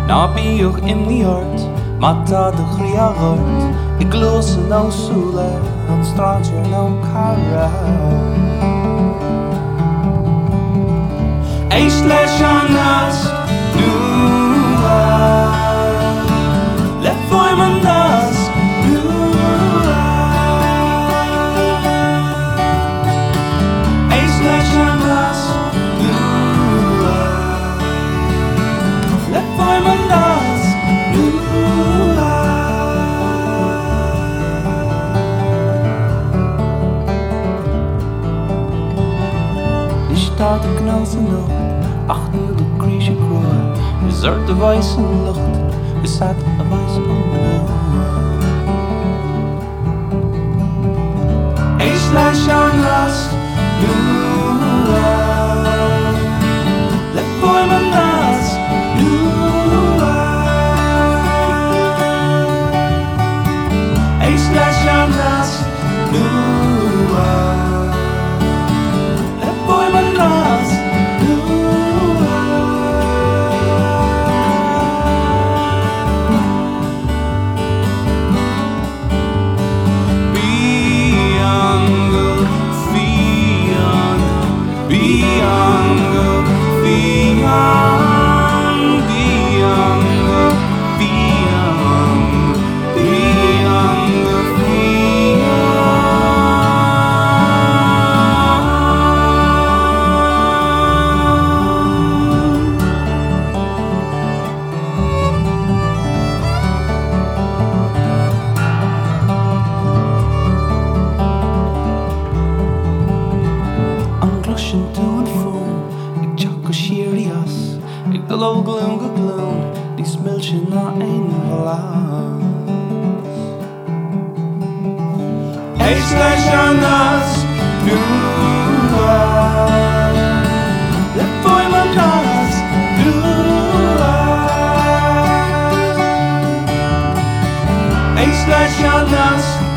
Na bíoch imníart, mata de chriarart, I glós an ásúla an stráidir nó cara. Éis leis an nas nua, le foim an nas nua. Éis leis an nas nua, le foim an nas nua. Is dat de knals en nog, ach nu de kriesje kroon. Is de wijs en lucht, is dat de wijs en lucht. Eis leis an nas nua, le foim an nas nua. Eis leis an nas nua, le foim an nas nua. To and fro, ik tjak o shirias, ik de low gloom gegloon, die smiltje na een verlaat. Eis leis an nas nua, le foim an nas nua. Eis leis an nas